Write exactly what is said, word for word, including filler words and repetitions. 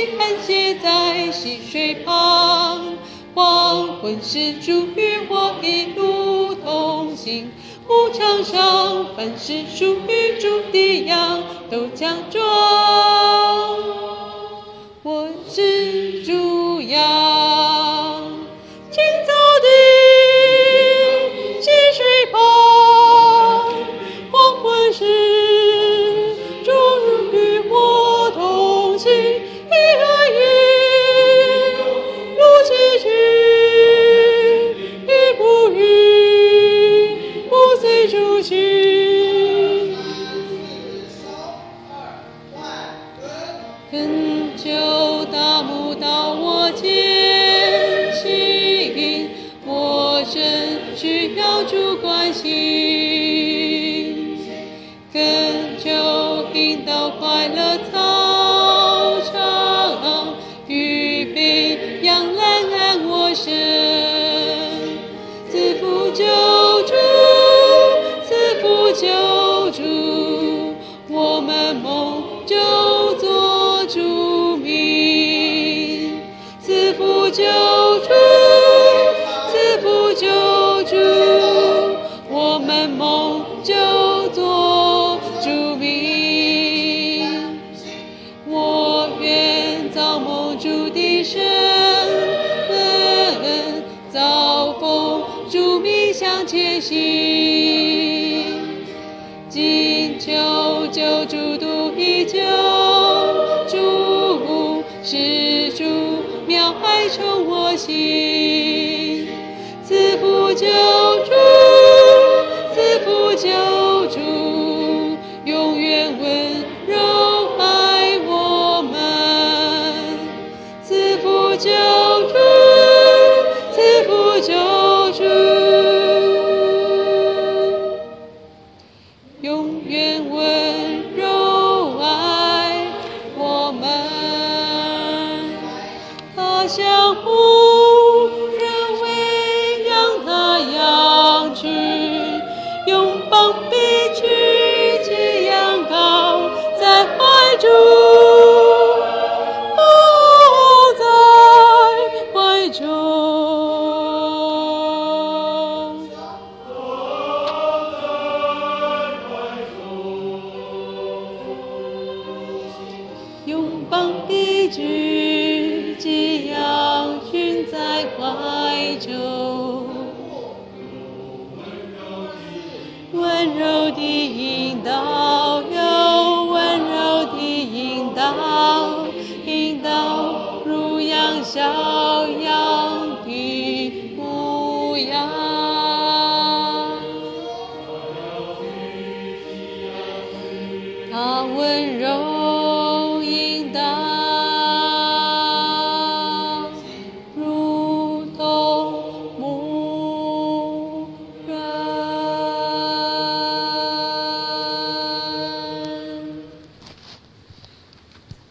安歇在溪水旁。黄昏时，主与我一路同行。牧场上，凡是属于主的羊，都将装。我是主羊，青草地，溪水旁。黄昏时，主与我同行。一来一路崎岖，一步一步随主行。恳求大牧到我前行，我真需要主关心。恳求引导快乐操场，预备羊栏安我身。赐福救主，赐福救主，我们蒙救做主名。赐福救主，赐福救主，我们蒙救做主名。我愿造蒙主的身份，造奉主名向前行。今求救主独一救主，是主妙爱充我心。赐福救主，赐福救主，永远温柔爱我们。赐福救主，赐福救主，永远温柔爱我们。他像牧人喂养那羊群，用膀臂举起羊羔在怀中，抱在怀中。用膀臂举起羊群在怀中，温柔地引导，又温柔地引导，引导如羊小羊。